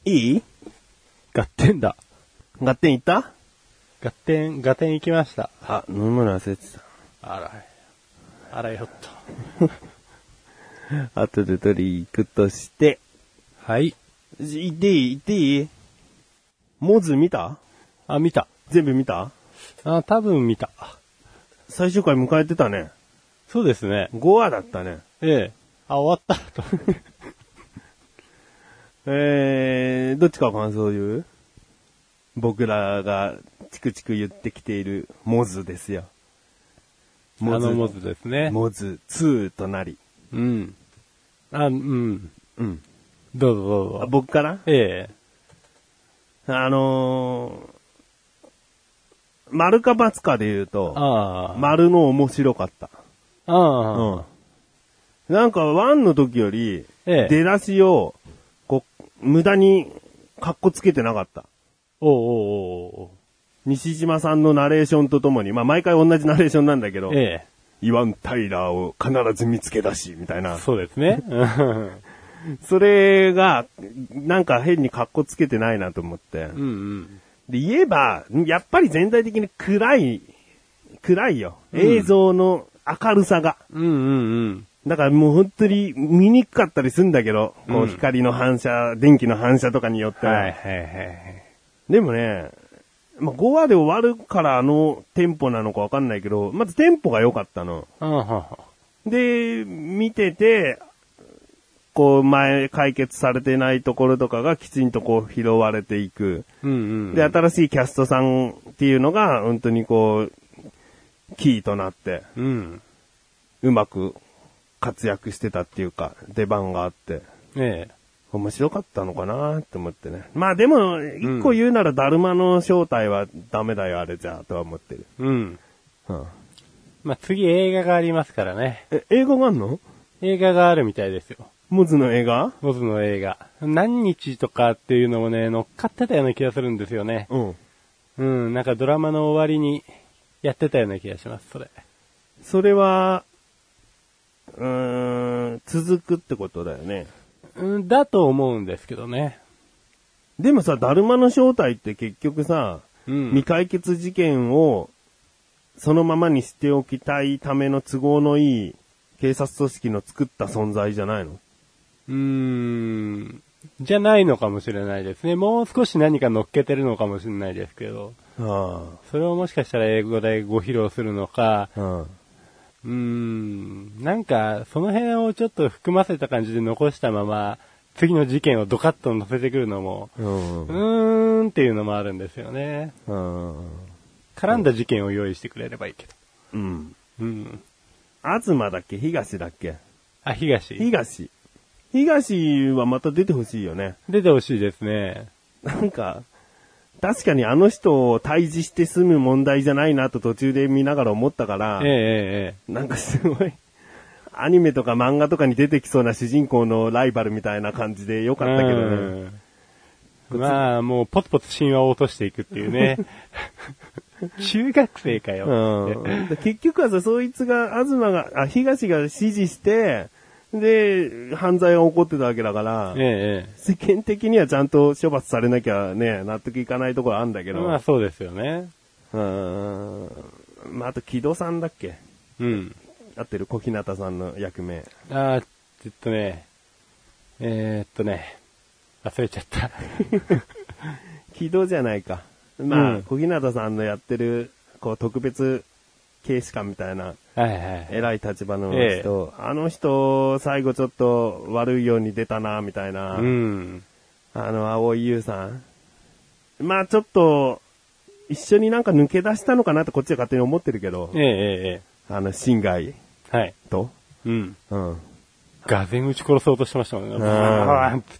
いい？ ガッテンだ。 ガッテン行った？ ガッテン行きました。 あ、飲むの忘れてた。 あらよっと。 後で取り行くとして。 はい。 行っていいモズ見た？ あ、見た。 全部見た？ あ、多分見た。 最終回迎えてたね。 そうですね。 5話だったね。 ええ。あ、終わったと。 どっちか感想言う？僕らがチクチク言ってきているモズですよ。 モズですね。 モズ2となり。 うん。うん。 うん。 どうぞ。 僕から？ ええ。 丸か×かで言うと、丸の面白かった。うん。なんか1の時より、出だしを、無駄にカッコつけてなかった。西島さんのナレーションとともに、まあ毎回同じナレーションなんだけど、イワン・タイラーを必ず見つけ出し、みたいな。 そうですね。 それが、なんか変にカッコつけてないなと思って。で、言えば、やっぱり全体的に暗いよ。映像の明るさが。だからもう本当に見にくかったりするんだけど、こう光の反射、電気の反射とかによっては。でもね、まあ、5話で終わるからテンポなのかわかんないけど、まずテンポが良かったの。で、見てて、こう前解決されてないところとかがきちんとこう拾われていく。で、新しいキャストさんっていうのが本当にこう、キーとなって、うまく活躍してたっていうか、出番があって。面白かったのかなって思ってね。まあでも、一個言うなら、だるまの正体はダメだよ、あれじゃ、とは思ってる。 まあ次映画がありますからね。 映画があんの？ 映画があるみたいですよ。 モズの映画？ モズの映画。何日とかっていうのもね、乗っかってたような気がするんですよね。なんかドラマの終わりにやってたような気がします、それ。 それは、続くってことだよね。 だと思うんですけどね。 でもさ、だるまの正体って結局さ、未解決事件をそのままにしておきたいための都合のいい警察組織の作った存在じゃないの？ じゃないのかもしれないですね。もう少し何か乗っけてるのかもしれないですけど。それをもしかしたら英語でご披露するのか、なんか、その辺をちょっと含ませた感じで残したまま、次の事件をドカッと乗せてくるのも、っていうのもあるんですよね。絡んだ事件を用意してくれればいいけど。東だっけ？東だっけ？ あ、東はまた出てほしいよね。 出てほしいですね。 なんか、確かにあの人を退治して済む問題じゃないなと途中で見ながら思ったから、なんかすごい、アニメとか漫画とかに出てきそうな主人公のライバルみたいな感じでよかったけどね。 まあ、もうポツポツ神話を落としていくっていうね。中学生かよ。 結局はさ、そいつが、東が指示して、で、犯罪が起こってたわけだから、世間的にはちゃんと処罰されなきゃね、納得いかないところあるんだけど。 まあそうですよね。 まああと、木戸さんだっけ？合ってる？小日向さんの役名。 忘れちゃった。 木戸じゃないか。まあ、小日向さんのやってる、こう、特別警視官みたいな、偉い立場の人、あの人、最後ちょっと悪いように出たな、みたいな、青井優さん。まあちょっと、一緒になんか抜け出したのかなってこっちは勝手に思ってるけど、新外と、 がぜん撃ち殺そうとしてましたもんね。バーンって。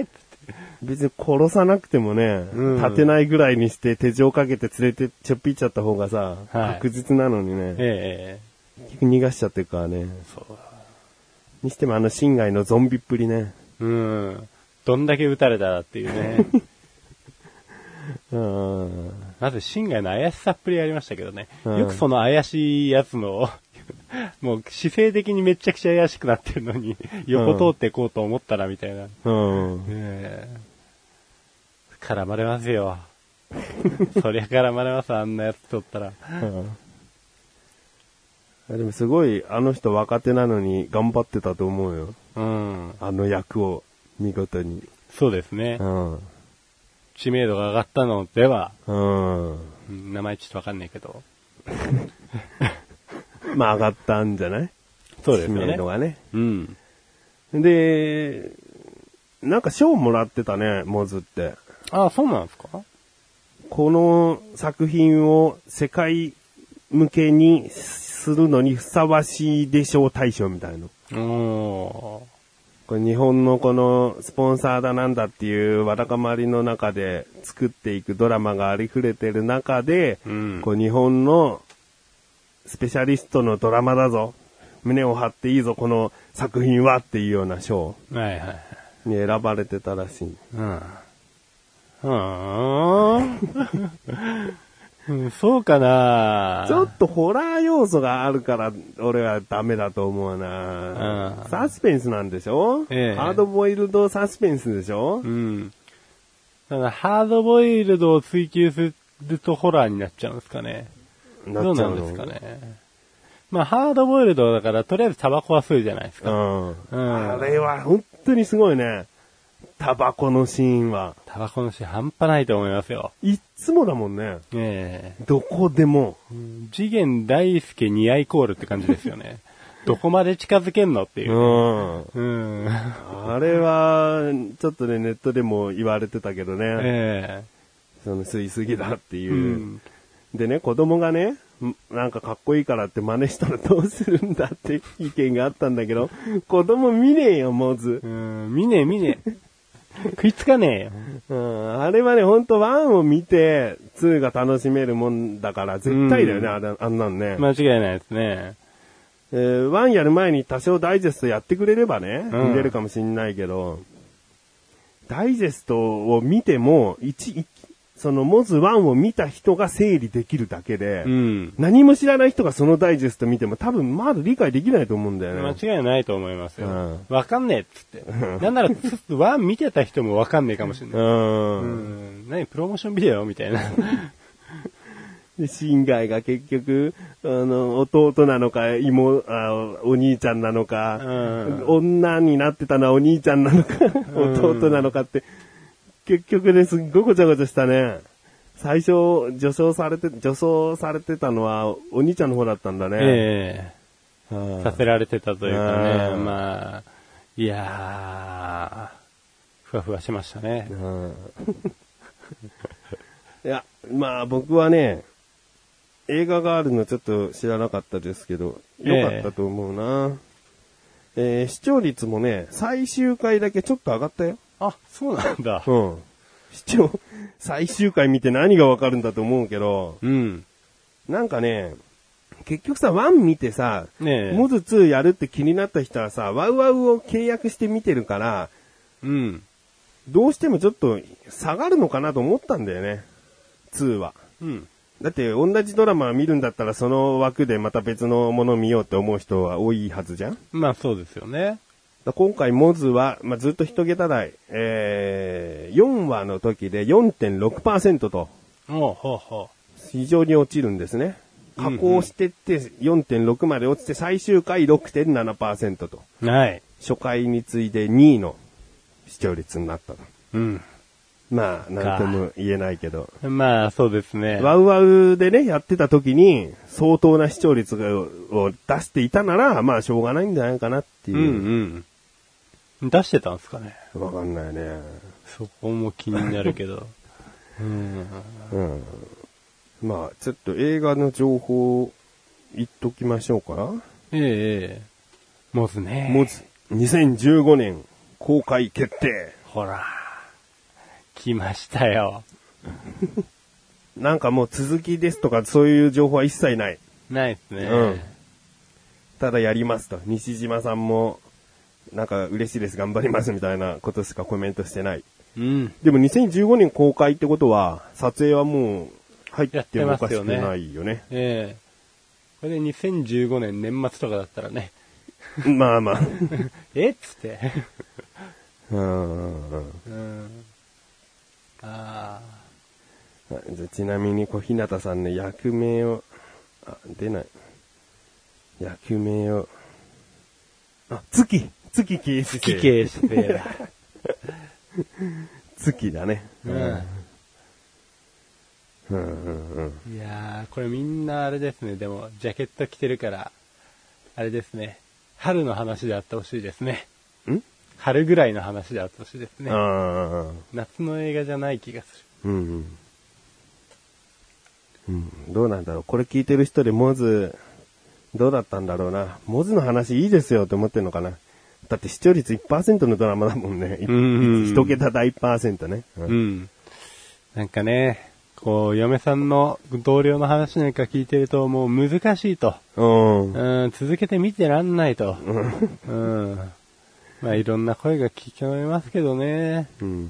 別に殺さなくてもね、立てないぐらいにして手錠かけて連れてちょっぴっちゃった方がさ、確実なのにね。結局逃がしちゃってるからね。にしても新外のゾンビっぷりね。 どんだけ撃たれたっていうね。まず新外の怪しさっぷりありましたけどね。よくその怪しいやつのもう姿勢的にめちゃくちゃ怪しくなってるのに、横通っていこうと思ったらみたいな。絡まれますよ。そりゃ絡まれます、あんなやつ撮ったら。 でもすごい、あの人若手なのに頑張ってたと思うよ。あの役を見事に。 そうですね。知名度が上がったのでは、名前ちょっとわかんないけど。 まあ上がったんじゃない？ そうですね。 知名度がね。で、なんか賞もらってたね、モズって。 ああ、そうなんですか？ この作品を世界向けにするのにふさわしいでしょう大賞みたいな。これ日本のこのスポンサーだなんだっていうわだかまりの中で作っていくドラマがありふれてる中で、こう日本のスペシャリストのドラマだぞ。胸を張っていいぞ、この作品はっていうような賞に選ばれてたらしい。 そうかな。 ちょっとホラー要素があるから俺はダメだと思うな。サスペンスなんでしょ？ハードボイルドサスペンスでしょ？ ただハードボイルドを追求するとホラーになっちゃうんですかね。どうなんですかね。まあハードボイルドだからとりあえずタバコは吸うじゃないですか。 あれは本当にすごいね。タバコのシーンは。 タバコのシーン半端ないと思いますよ。 いっつもだもんね。どこでも。 次元大介似合いコールって感じですよね。どこまで近づけんのっていう、ね。 あれは、ちょっとね、ネットでも言われてたけどね。その吸いすぎだっていう。でね、子供がね、なんかかっこいいからって真似したらどうするんだって意見があったんだけど、子供見ねえよ、モズ。 見ねえ。食いつかねえよ。あれはね、ほんと1を見て、2が楽しめるもんだから、絶対だよね、あんなんね。 間違いないですね。 1やる前に多少ダイジェストやってくれればね、見れるかもしんないけど、ダイジェストを見ても、そのモズ1を見た人が整理できるだけで、何も知らない人がそのダイジェスト見ても多分まだ理解できないと思うんだよね。 間違いないと思いますよ。わかんねえっつって。なんなら1見てた人もわかんねえかもしれない。何プロモーションビデオみたいな。 で、新海が結局、弟なのか、お兄ちゃんなのか、女になってたのはお兄ちゃんなのか、弟なのかって、結局ね、すっごいごちゃごちゃしたね。最初、女装されてたのは、お兄ちゃんの方だったんだね。 させられてたというかね、まあ、いやー、ふわふわしましたね。 いや、まあ僕はね、映画があるのちょっと知らなかったですけど、よかったと思うな。視聴率もね、最終回だけちょっと上がったよ。 あ、そうなんだ。 最終回見て何がわかるんだと思うけど、なんかね、結局さ、1見てさ、モズ2やるって気になった人はさ、ワウワウを契約して見てるから、どうしてもちょっと下がるのかなと思ったんだよね、2は。だって同じドラマ見るんだったらその枠でまた別のものを見ようって思う人は多いはずじゃん？ まあそうですよね。 今回モズは、ずっと一桁台、4話の時で 4.6% と、非常に落ちるんですね。下降してって4.6 まで落ちて最終回 6.7% と。初回に次いで2位の視聴率になったと。まあ、なんとも言えないけど。 まあ、そうですね。 ワウワウでね、やってた時に、相当な視聴率を出していたなら、まあ、しょうがないんじゃないかなっていう。 出してたんですかね。 わかんないね。 そこも気になるけど。 まあ、ちょっと映画の情報言っときましょうか。 モズね。 モズ。2015年公開決定。 ほら。来ましたよ。 なんかもう続きですとかそういう情報は一切ない。 ないですね。 ただやりますと。西島さんも、なんか嬉しいです頑張りますみたいなことしかコメントしてない。でも2015年公開ってことは、撮影はもう入ってもおかしくないよね。 これで2015年年末とかだったらね。 まあまあ。 えっつって。 ちなみに小日向さんね、役名を、出ない。役名を、月圭司。 月圭司だ。 月だね。 いやー、これみんなあれですね。でも、ジャケット着てるから、あれですね。春の話であってほしいですね。春ぐらいの話であってほしいですね。夏の映画じゃない気がする。 どうなんだろう。これ聞いてる人でモズ、どうだったんだろうな。モズの話いいですよって思ってんのかな。だって視聴率 1% のドラマだもんね。一桁大%ね。 なんかね、こう、嫁さんの同僚の話なんか聞いてるともう難しいと。続けて見てらんないと。まあいろんな声が聞こえますけどね。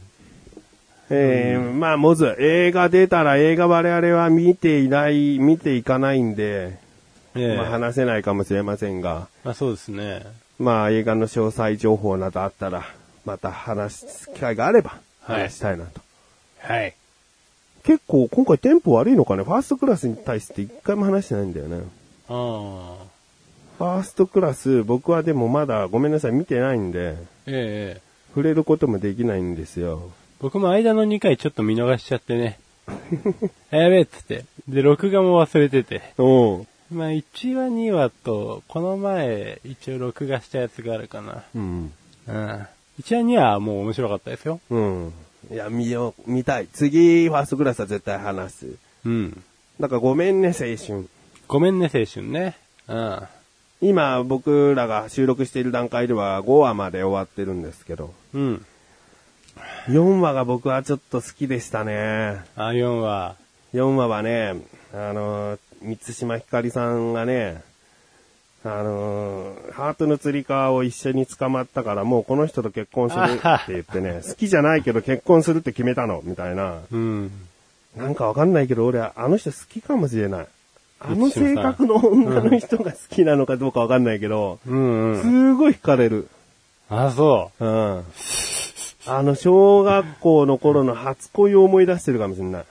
まあモズ、映画出たら映画我々は見ていかないんで、まあ話せないかもしれませんが。 まあそうですね。 まあ映画の詳細情報などあったら、また話す機会があれば話したいなと。 はい。 結構今回テンポ悪いのかね。ファーストクラスに対して一回も話してないんだよね。ファーストクラス、僕はでもまだごめんなさい見てないんで、触れることもできないんですよ。 僕も間の2回ちょっと見逃しちゃってね。やべえっつって。で、録画も忘れてて。まあ1話2話と、この前一応録画したやつがあるかな。1話2話はもう面白かったですよ。 いや、見たい。次、ファーストクラスは絶対話す。だからごめんね、青春。 ごめんね、青春ね。 今、僕らが収録している段階では5話まで終わってるんですけど。4話が僕はちょっと好きでしたね。 4話。 4話はね、三島ひかりさんがね、ハートの釣り革を一緒に捕まったからもうこの人と結婚するって言ってね、好きじゃないけど結婚するって決めたの、みたいな。なんかわかんないけど俺あの人好きかもしれない。あの性格の女の人が好きなのかどうかわかんないけど、すごい惹かれる。 そう。 小学校の頃の初恋を思い出してるかもしれない。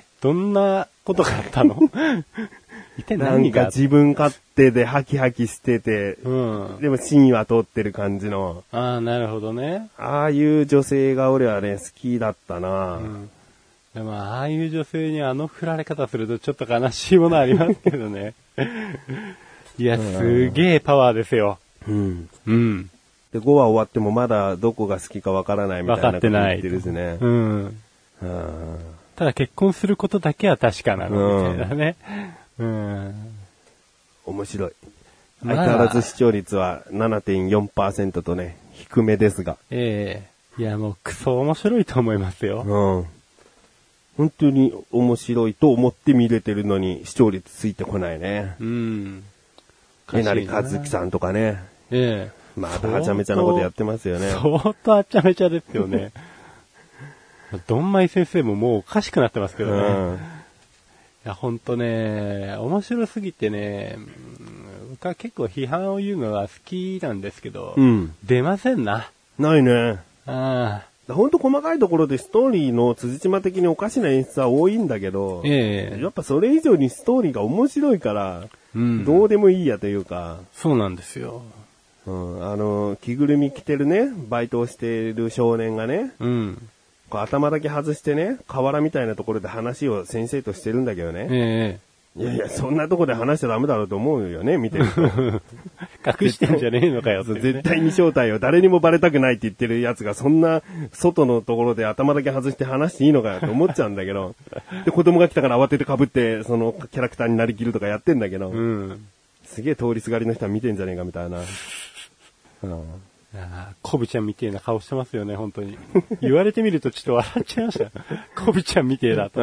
どんなことがあったの一体何か自分勝手でハキハキしてて、でも芯は通ってる感じの。 なるほどね。 ああいう女性が俺はね、好きだったな。 でも、ああいう女性に振られ方するとちょっと悲しいものありますけどね。いや、すげえパワーですよ。で、5話終わってもまだどこが好きかわからないみたいなこと言ってるしね。 ただ結婚することだけは確かなのみたいなね。 面白い。相変わらず視聴率は 7.4% とね、低めですが。 いや、もうクソ面白いと思いますよ。 本当に面白いと思って見れてるのに視聴率ついてこないね。えなりかずきさんとかね。またはちゃめちゃなことやってますよね。 相当はちゃめちゃですよね。どんまい先生ももうおかしくなってますけどね。いや、ほんとね、面白すぎてね、僕は結構批判を言うのが好きなんですけど、出ませんな。 ないね。ほんと細かいところでストーリーの辻褄的におかしな演出は多いんだけど、やっぱそれ以上にストーリーが面白いから、どうでもいいやというか。 そうなんですよ。 着ぐるみ着てるね、バイトをしている少年がね、頭だけ外してね、河原みたいなところで話を先生としてるんだけどね。いやいや、そんなとこで話しちゃダメだろうと思うよね、見てると。 隠してんじゃねえのかよって、ね。 絶対に正体を誰にもバレたくないって言ってるやつが、そんな外のところで頭だけ外して話していいのかよと思っちゃうんだけど。で、子供が来たから慌てて被って、そのキャラクターになりきるとかやってんだけど。すげえ通りすがりの人は見てんじゃねえかみたいな。 コビちゃんみてえな顔してますよね、本当に。言われてみるとちょっと笑っちゃいました。コビちゃんみてえだと。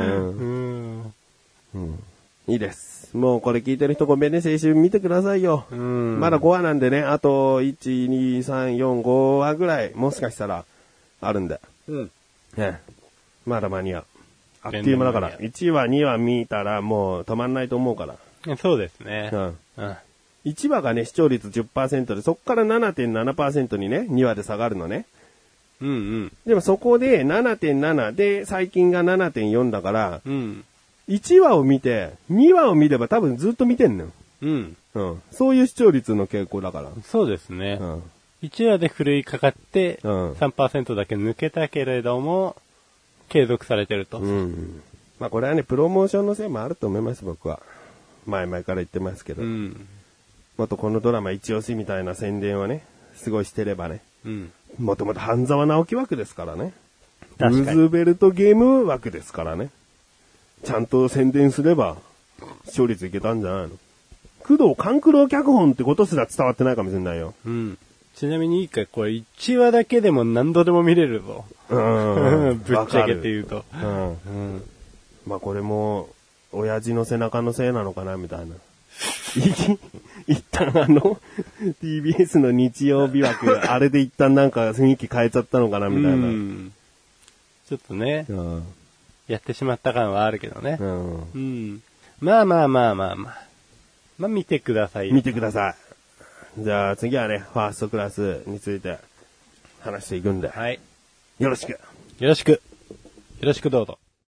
いいです。もうこれ聞いてる人ごめんね、青春見てくださいよ。まだ5話なんでね、あと1、2、3、4、5話ぐらい、もしかしたらあるんで。まだ間に合う。 あっという間だから。1話、2話見たらもう止まんないと思うから。 そうですね。 1話がね、視聴率 10% で、そっから 7.7% にね、2話で下がるのね。でもそこで 7.7 で、最近が 7.4 だから、1話を見て、2話を見れば多分ずっと見てんのよ。そういう視聴率の傾向だから。 そうですね。1話でふるいかかって、3% だけ抜けたけれども、継続されてると。 まあこれはね、プロモーションのせいもあると思います、僕は。前々から言ってますけど。もっとこのドラマ一押しみたいな宣伝をね、すごいしてればね。もともと半沢直樹枠ですからね。ルーズベルトゲーム枠ですからね。ちゃんと宣伝すれば、視聴率いけたんじゃないの？工藤官九郎脚本ってことすら伝わってないかもしれないよ。 ちなみにいいか、これ1話だけでも何度でも見れるぞ。ぶっちゃけて言うと。 まあこれも、親父の背中のせいなのかな、みたいな。一旦TBS の日曜日枠、あれで一旦なんか雰囲気変えちゃったのかな、みたいな。 ちょっとね、やってしまった感はあるけどね。まあ見てください。 見てください。じゃあ次はね、ファーストクラスについて話していくんで。 はい。 よろしく。 よろしくどうぞ。